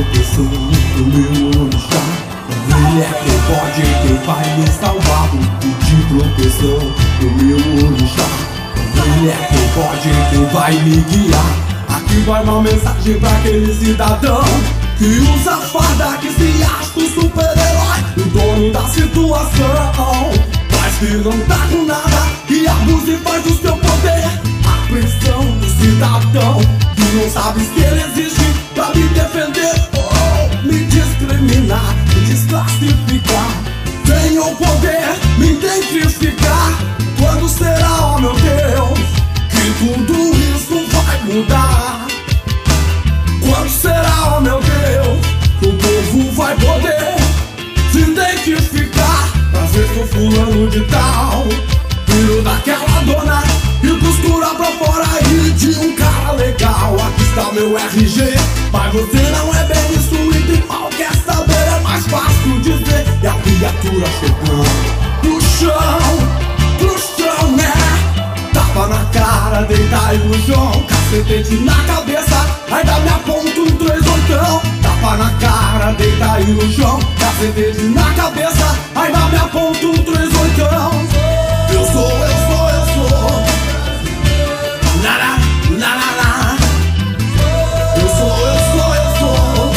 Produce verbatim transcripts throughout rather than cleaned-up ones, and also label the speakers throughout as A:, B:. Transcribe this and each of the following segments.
A: tropeçou no meu orixá. Ele é quem pode, quem vai me salvar. O de tropeçou no meu orixá. Ele é quem pode, quem vai me guiar. Aqui vai uma mensagem pra aquele cidadão que usa a farda, que se acha o super-herói, o dono da situação, mas que não tá com nada, que abusa e faz do seu poder a pressão do cidadão que não sabe se ele existe pra me defender ou me discriminar, me desclassificar. Tenho o poder, me identificar. Quando será, oh meu Deus, que tudo isso vai mudar? Quando será, oh meu Deus, que o povo vai poder se identificar? Às vezes sou fulano de tal, filho daquela dona, e costura pra fora aí de um cara legal. Aqui está meu R G, mas você não é bem isso e de mal quer saber. É mais fácil dizer, e a criatura chegando no chão, no chão, né? Tapa na cara, deita aí no chão, cacetete na cabeça, ainda me aponta um três oitão. Tapa na cara, deita aí no chão, cacetete na cabeça, ainda me aponta um três oitão. Eu sou, eu sou, eu sou na na na na na. Eu sou, eu sou, eu sou.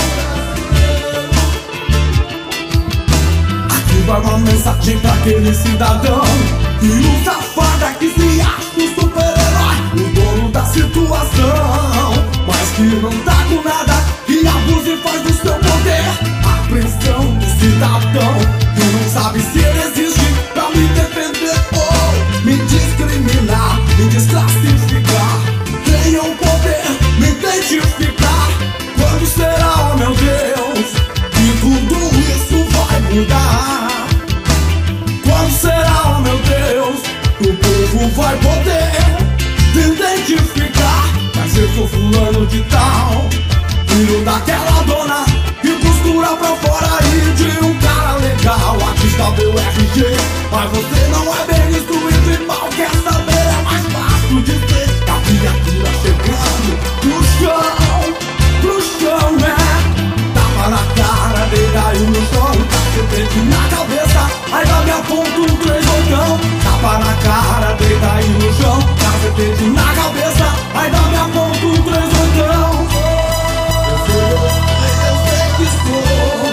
A: Aqui vai uma mensagem pra aquele cidadão que usa a farda, que se acha o super-herói, o dono da situação, mas que não tá com nada, que abusa e faz do seu poder a pressão do cidadão que não sabe se ele existe pra me defender ou me discriminar, me desclassificar. Tenho o poder, me identificar. Quando será, oh meu Deus, que tudo isso vai mudar? Quando será, oh meu Deus, que o povo vai poder se identificar? Mas eu sou fulano de tal, filho daquela dona, que costura pra fora aí de um cara legal. Aqui está meu R G, mas você não é bem isso e de mal quer saber. É mais fácil dizer, a criatura chegando no chão, no chão, né? Tapa na cara, deita aí no chão, cacetete na cabeça, ainda me aponta um três oitão. Tapa na cara, deita aí no chão, cacetete na cabeça, ainda me aponta um três oitão. Eu sou, eu sei que sou.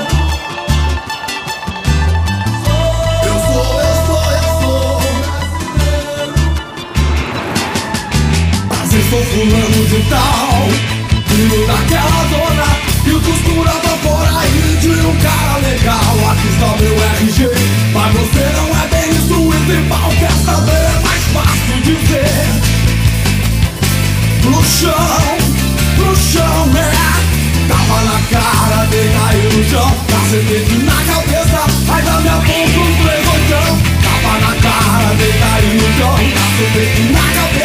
A: Eu sou, eu sou, eu sou. Mas eu sou fulano de tal, filho daquela dona, que costura pra fora aí de um cara legal. Aqui está o meu R G, mas você não é bem isso e de mal quer saber. É mais fácil dizer, no chão, no chão, né? Tapa na cara, deita aí no chão, cacetete na cabeça, ainda me aponta um três oitão. Tapa na cara, deita aí no chão, cacetete na cabeça.